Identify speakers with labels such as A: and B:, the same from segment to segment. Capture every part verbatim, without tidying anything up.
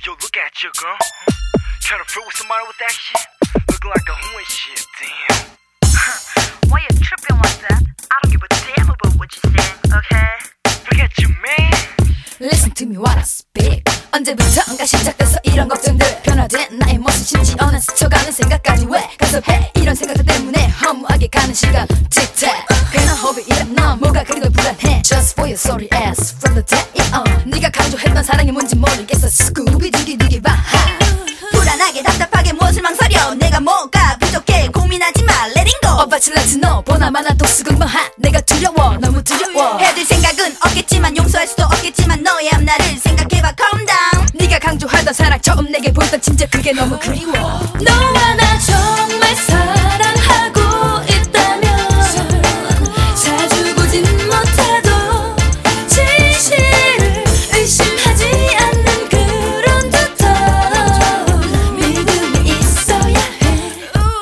A: Yo, look at you, girl. Trying to flirt with somebody with that shit? Looking like a hoe and shit, damn.
B: Why you tripping like that? I don't give a damn about what you say, okay?
A: Forget you, man.
C: Listen to me while I speak. 언제부턴가 시작돼서 이런 걱정들. 변화된 나의 모습 심지어는 스쳐가는 생각까지 왜 가섭해. 이런 생각들 때문에 허무하게 가는 시간 틱탁. 괜한 허비이란 넌 뭐가 그리도 불안해. Just for your sorry ass from the day on. 네가 강조했던 사랑이 뭔지 모르겠어. 스쿠비 두기 두기 봐.
D: 불안하게 답답하게 무엇을 망설여. 내가 뭐가 부족해 고민하지 마. Let it go.
C: But you let you know 보나마나 독수공방한 내가 두려워 너무 두려워.
D: 해줄 생각은 없겠지만 용서할 수도 없겠지만 너의 앞날을 생각해봐. Calm down.
C: 네가 강조하던 사랑 처음 내게 보였던 진짜 그게 너무 그리워.
E: 너와 나 정말 사랑하고 있다면 자주 보진 못해도 진실을 의심하지 않는 그런 듯한 믿음이 있어야 해.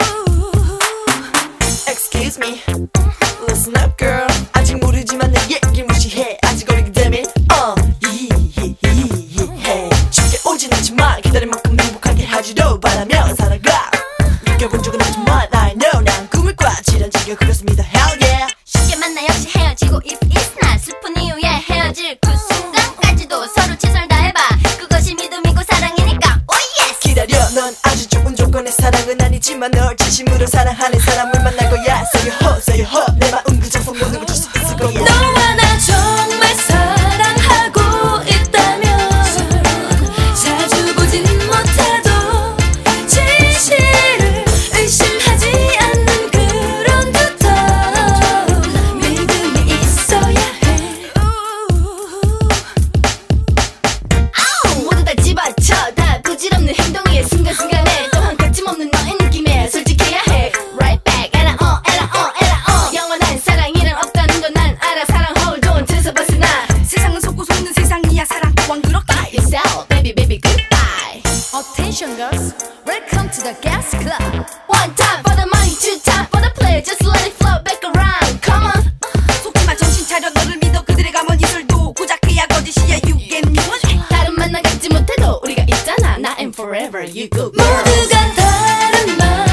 F: Excuse me, listen up girl. 아직 모르지만 내 얘기 무시해. 아직 어리기 때문에 어 히히히히히해. 쉽게 오진 않지만 기다린 만큼 행복하게 하지도 바라며 살아가. 느껴본 적은 없지만 I know 난 꿈을 꿔 지란지겨 그렇습니다. Hell yeah.
D: 쉽게 만나 역시 헤어지고 if it's not 슬픈 이후에 헤어질 그 순간까지도 서로 최선을 다해봐. 그것이 믿음이고 사랑이니까 oh yes.
F: 기다려 넌 아주 좋은 조건의 사랑은 아니지만 널 진심으로 사랑하는 사람을 만날 거야. Say your ho, say your ho. 내 마음 그 정성 모든 걸 줄 수 있을 거야.
E: 너와 나 정말 사랑하고 있다면 자주 보진 못해도 진실을 의심하지 않는 그런 듯한 믿음이 있어야 해.
D: 아우 모두 다 집어쳐. 다 부질없는 행동에 순간순간에 또한 거침없는 너의 느낌에 솔직해야 해. Right back 에라 어 에라 어 에라 어. 영원한 사랑이란 없다는 건 난 알아. 사랑 hold on 돼서 벗어나.
C: 세상은 속고 속는 세상이야. 사랑 또한 그렇게.
D: By yourself baby baby goodbye.
C: Attention girls, welcome to the gas club.
D: One time for the money, two time for the play. Just let it flow back around. Come on.
C: 속지마 정신 차려. 너를 믿어. 그들의 감언 이술도 고작 그야 거짓이야. You get me what?
D: 다른 만나 갖지 못해도 우리가 있잖아. 나 and forever you go girl.
E: 모두가 다른 말